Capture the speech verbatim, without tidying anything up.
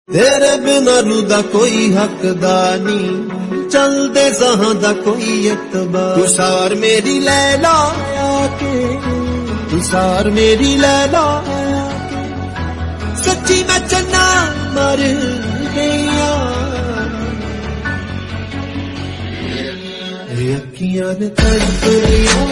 तेरे बिना रूदा कोई हकदानी, चलदे जहां दा कोई एतबार। तू सार मेरी लैला आके, तू सार मेरी लैला आके, सच्ची मैं चन्ना मर गईया। अखियां ने तड़पड़िया